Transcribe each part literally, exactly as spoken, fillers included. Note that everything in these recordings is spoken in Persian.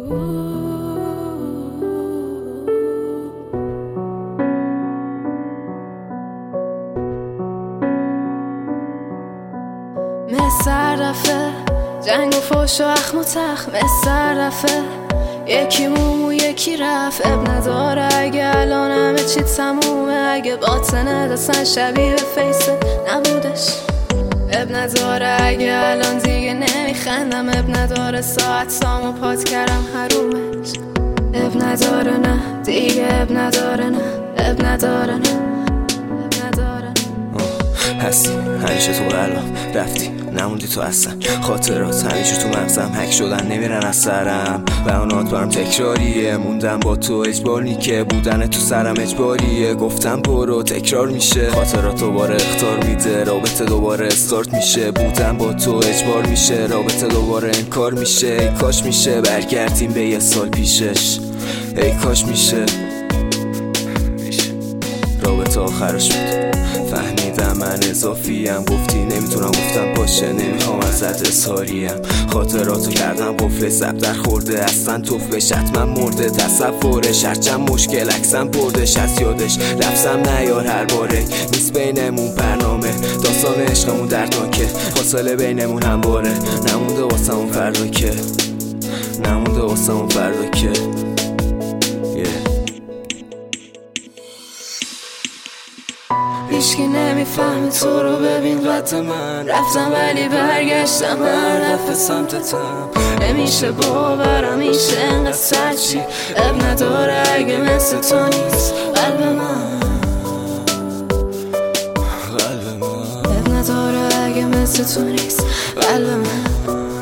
مثل رفه جنگ و فوش و اخم و تخ مثل رفه یکی موم و یکی رفت اب نداره اگه الان همه چی تمومه اگه باطنه دستن شبیه فیسه نبودش اب نداره اگه الان دیگه نمیخندم اب نداره ساعت سامو پات کردم حرومش اب نداره نه دیگه اب نداره نه اب نداره نه اب نداره هستی همیشه تو قلبم رفتی نموندی تو اصلا خاطرات همیشه تو مغزم حک شدن نمیرن از سرم و اونات برم تکراریه موندم با تو اجباری که بودن تو سرم اجباریه گفتم برو تکرار میشه خاطرات دوباره اختار میده رابطه دوباره استارت میشه بودن با تو اجبار میشه رابطه دوباره انکار میشه ای کاش میشه برگردیم به یه سال پیشش ای کاش میشه رابطه آخرش بود فهمیدم من اضافیم گفتی نمیتونم گفتم باشه نمیخوام ازت اظهاریم خاطراتو کردم قفل زب در خورده اصلا توفش حتما مرده تصورش هرچند مشکل عکسم بردش از یادش لفظم نیار هر باره نیست بینمون برنامه داستان عشقمون دردناکه فاصله بینمون همواره نمونده واسمون فردا که نمونده واسمون فردا که هیچکی نمیفهمه تو رو ببین قد من رفتم ولی برگشتم هر دفعه سمتتم نمیشه باورم میشه انقدر سرچی اب نداره اگه مثل تو نیست قلب من قلب من اب نداره اگه مثل تو نیست قلب من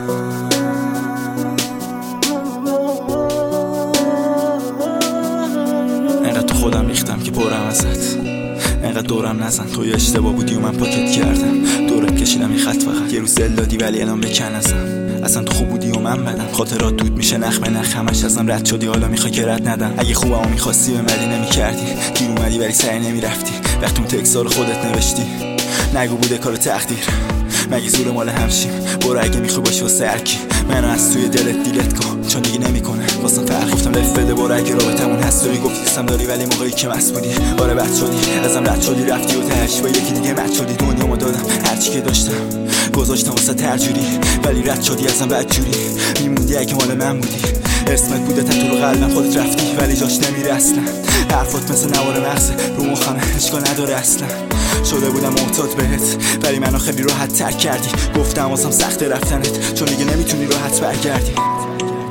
انقدر تو خودم ریختم که برم ازت انقدر دورم نزن توی اشتباه بودی و من پاکت کردم دورت کشیدم این خط فقط یه روز دل دادی ولی الان بکن ازم اصلا تو خوب بودی و من بدم خاطرات دود میشه نخ به نخ همش ازم رد شدی حالا میخوای که رد ندم اگه خوبمو میخواستی بمدی نمیکردی دیر اومدی ولی سعی نمیرفتی وقتی اون تکسال خودت نوشتی نگو بوده کار تقدیر مگه زور مال همشیم برو اگه میخوای باشی واسه هرکی منو از توی دلت دیلت کن چون دیگه نمیکنه واسم فرق گفتم لف بده برو اگه رابطمون هست داری گفتی دوستم داری ولی موقعی که مست بودی آره بد شدی ازم رد شدی رفتی و تهش با یکی دیگه مد شدی دنیامو دادم هرچی که داشتم گذاشتم واسه ترجوری ولی رد شدی ازم بدجوری میموندی اگه مال من بودی اسمت بوده تتو رو قلبم خودت رفتی ولی جاش نمیره اصلا حرفات مثل نوار مغزه رو مخمه اشکال نداره اصلا شده بودم معتاد بهت ولی منو خیلی راحت تر کردی گفتم واسم سخت رفتنت چون دیگه نمیتونی راحت برگردی